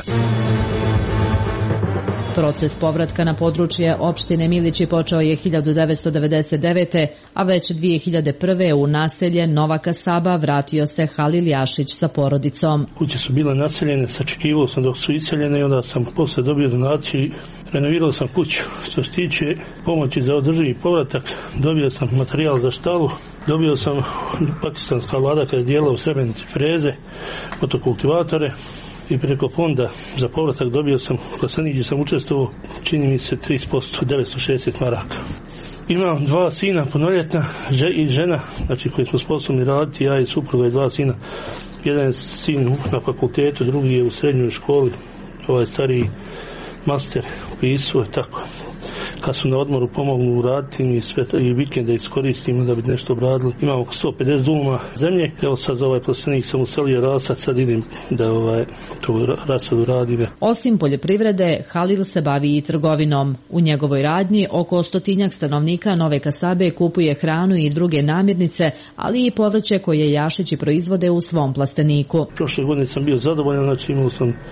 Proces povratka na područje opštine Milići počeo je 1999. a već 2001. u naselje Nova Kasaba vratio se Halil Jašić sa porodicom. Kuće su bile naseljene, sačekivao sam dok su iseljene i onda sam posle dobio donaciju i renovirao sam kuću. Što se tiče pomoći za održivi povratak, dobio sam materijal za štalu, dobio sam pakistanska vlada kada je dijelila u Srebrenici freze, motokultivatore, i preko fonda za povratak dobio sam, Klasaniđi sam učestvovao, čini mi se 30%, 960 maraka. Imam 2 sina punoljetna i žena, znači koji smo sposobni raditi, ja i supruga i 2 sina. Jedan je sin na fakultetu, drugi je u srednjoj školi, ovaj stariji master upisuje, tako. Kad su na odmoru pomognu uraditi mi sve i vikende iskoristimo da bi nešto obradili. Imamo oko 150 duma zemlje. Evo sad za ovaj plastenik sam uselio rasad, sad idem da to rasadu radim. Osim poljoprivrede, Halil se bavi i trgovinom. U njegovoj radnji oko 100-tinjak stanovnika Nove Kasabe kupuje hranu i druge namirnice, ali i povrće koje Jašići proizvode u svom plasteniku. Prošle godine sam bio zadovoljan, znači imao sam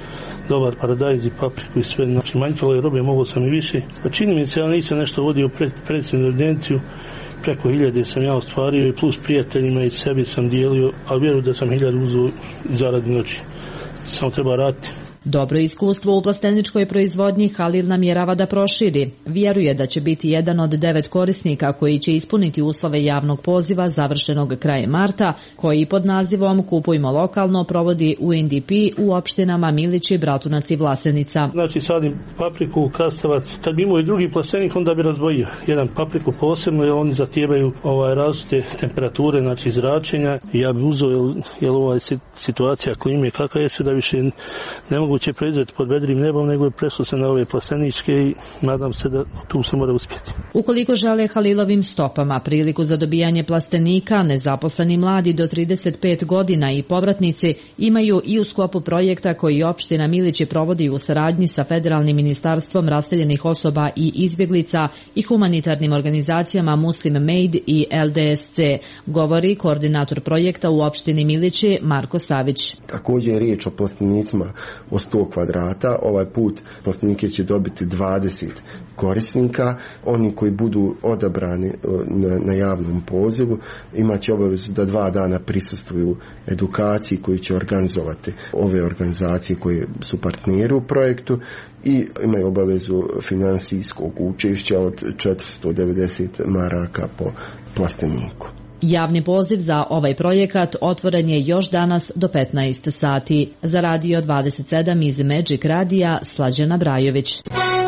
dobar paradajz i papriku i sve. Znači, manjkalo je robe, mogao sam i više. Pa čini mi se, ja nisam nešto vodio predsjednu evidenciju, preko 1000 sam ja ostvario i plus prijateljima i sebi sam dijelio, ali vjerujem da sam 1000 uzeo zaradi noći. Samo treba raditi. Dobro iskustvo u plasteničkoj proizvodnji Halil namjerava da proširi. Vjeruje da će biti jedan od 9 korisnika koji će ispuniti uslove javnog poziva završenog krajem marta, koji pod nazivom Kupujmo lokalno provodi UNDP u opštinama Milići, Bratunac i Vlasenica. Znači sadim papriku, krastavac. Kad bi imao i drugi plastenik, onda bi razdvojio. Jedan papriku posebno, jer oni zahtijevaju različite temperature, znači zračenja. Ja bi uzeo, jer ova situacija klime kakva je, da više ne moguće proizvesti pod vedrim nebom, nego je prešlo se na ove plasteničke i nadam se da tu se mora uspjeti. Ukoliko žele Halilovim stopama priliku za dobijanje plastenika, nezaposleni mladi do 35 godina i povratnici imaju i u sklopu projekta koji opština Milići provodi u saradnji sa Federalnim ministarstvom raseljenih osoba i izbjeglica i humanitarnim organizacijama Muslim Made i LDSC, govori koordinator projekta u opštini Milići Marko Savić. Također je riječ o plastenicima o 100 kvadrata. Ovaj put plastenike će dobiti 20 korisnika. Oni koji budu odabrani na javnom pozivu imat će obavezu da 2 dana prisustvuju edukaciji koju će organizovati ove organizacije koje su partneri u projektu i imaju obavezu financijskog učešća od 490 maraka po plasteniku. Javni poziv za ovaj projekat otvoren je još danas do 15 sati. Za Radio 27 iz Magic Radija, Slađana Brajović.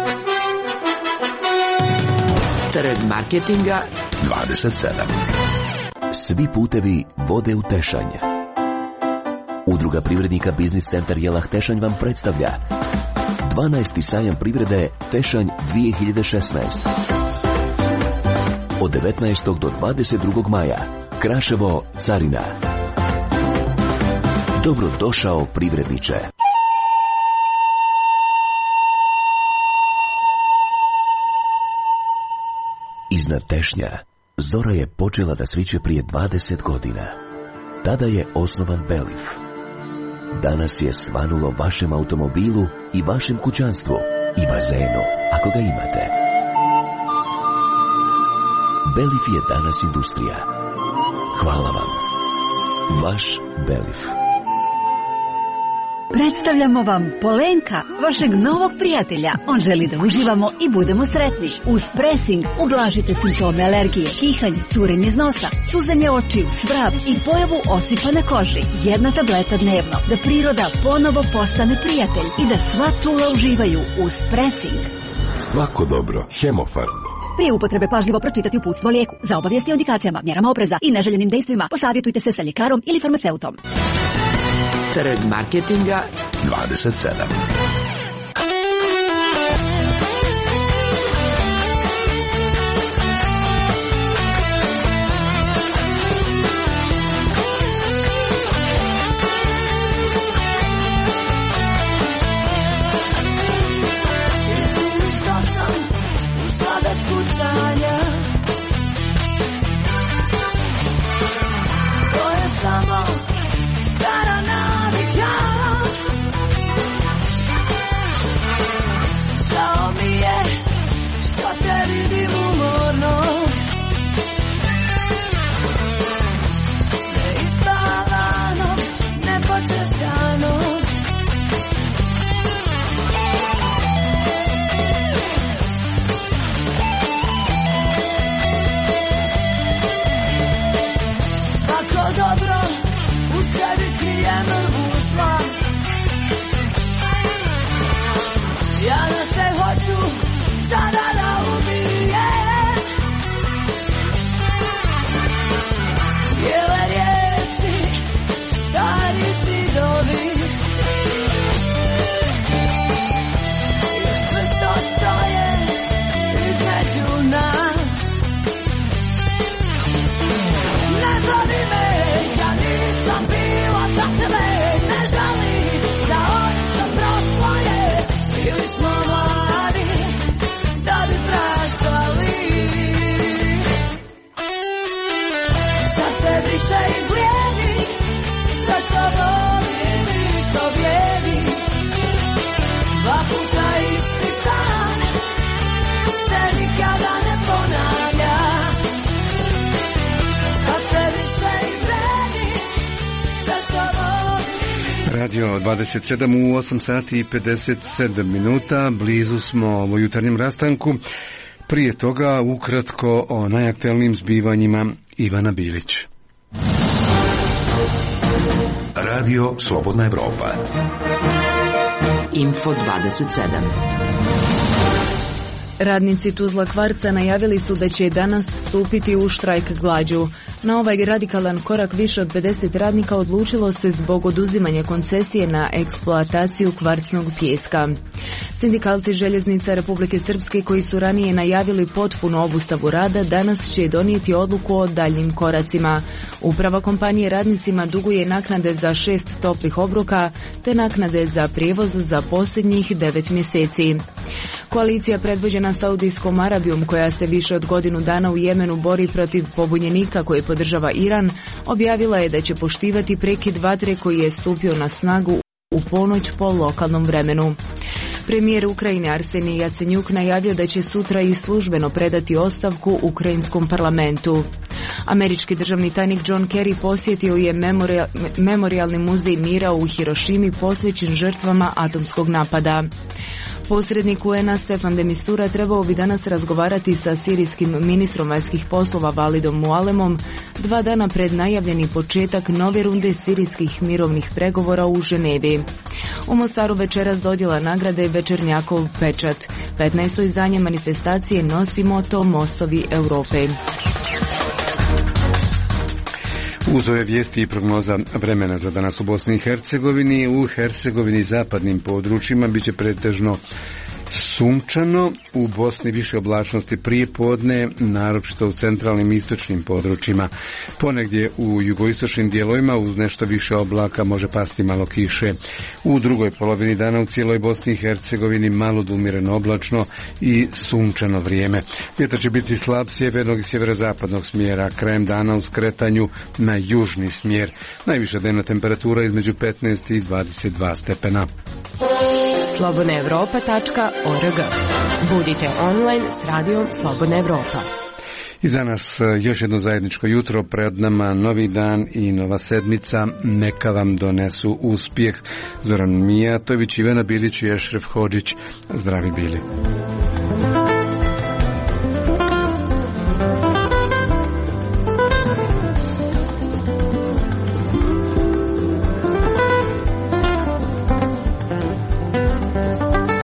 Trend marketinga 27. Svi putevi vode u Tešanj. Udruga privrednika Biznis centar Jelah Tešanj vam predstavlja 12. sajam privrede Tešanj 2016. Od 19. do 22. maja. Kraševo, Carina. Dobrodošao privredniče. Iznad Tešnja zora je počela da sviće prije 20 godina. Tada je osnovan Belif. Danas je svanulo vašem automobilu i vašem kućanstvu i bazenu, ako ga imate. Belif je danas industrija. Hvala vam. Vaš Belif. Predstavljamo vam Polenka, vašeg novog prijatelja. On želi da uživamo i budemo sretni. Uz Pressing ublažite simptome alergije, kihanje, curenje iz nosa, suzanje očiju, svrab i pojavu osipa na koži. 1 tableta dnevno. Da priroda ponovo postane prijatelj i da sva čula uživaju uz Pressing. Svako dobro. Hemofarm. Prije upotrebe pažljivo pročitati uputstvo o lijeku. Za obavijesti o indikacijama, mjerama opreza i neželjenim dejstvima posavjetujte se sa ljekarom ili farmaceutom. Trend marketinga 27. puta ispričam, se nikada ne ponavlja. Sad se više i vredi, sve što volim. Radio 27 u 8 sati i 57 minuta, blizu smo o jutarnjem rastanku. Prije toga ukratko o najaktuelnijim zbivanjima Ivana Bilić. Radio Slobodna Evropa. Info 27. Radnici Tuzla Kvarca najavili su da će danas stupiti u štrajk glađu. Na ovaj radikalan korak više od 50 radnika odlučilo se zbog oduzimanja koncesije na eksploataciju kvarcnog pijeska. Sindikalci Željeznica Republike Srpske koji su ranije najavili potpunu obustavu rada danas će donijeti odluku o daljnjim koracima. Uprava kompanije radnicima duguje naknade za 6 toplih obroka te naknade za prijevoz za posljednjih 9 mjeseci. Koalicija predvođena Saudijskom Arabijom koja se više od godinu dana u Jemenu bori protiv pobunjenika koje podržava Iran, objavila je da će poštivati prekid vatre koji je stupio na snagu u ponoć po lokalnom vremenu. Premijer Ukrajine Arsenij Jacenjuk najavio da će sutra i službeno predati ostavku ukrajinskom parlamentu. Američki državni tajnik John Kerry posjetio je memorijalni muzej mira u Hirošimi posvećen žrtvama atomskog napada. Posrednik UN-a Stefan de Mistura trebao bi danas razgovarati sa sirijskim ministrom vanjskih poslova Validom Mualemom 2 dana pred najavljeni početak nove runde sirijskih mirovnih pregovora u Ženevi. U Mostaru večeras dodjela nagrade Večernjakov pečat. 15. izdanje manifestacije nosi moto Mostovi Europe. Uz ove vijesti i prognoza vremena za danas u Bosni i Hercegovini, u Hercegovini i zapadnim područjima bit će pretežno sunčano, u Bosni više oblačnosti prije podne, naročito u centralnim i istočnim područjima. Ponegdje u jugoistočnim dijelovima uz nešto više oblaka može pasti malo kiše. U drugoj polovini dana u cijeloj Bosni i Hercegovini malo do umjereno oblačno i sunčano vrijeme. Vjetar će biti slab sjevernog i sjeverozapadnog smjera, krajem dana u skretanju na južni smjer. Najviša dnevna temperatura između 15 i 22 stepena. slobodnaevropa.org. Budite online s radijom Slobodna Evropa. I za nas još jedno zajedničko jutro, pred nama novi dan i nova sedmica, neka vam donesu uspjeh. Zoran Mijatović, Ivana Bilić i Ešref Hodžić. Zdravi bili.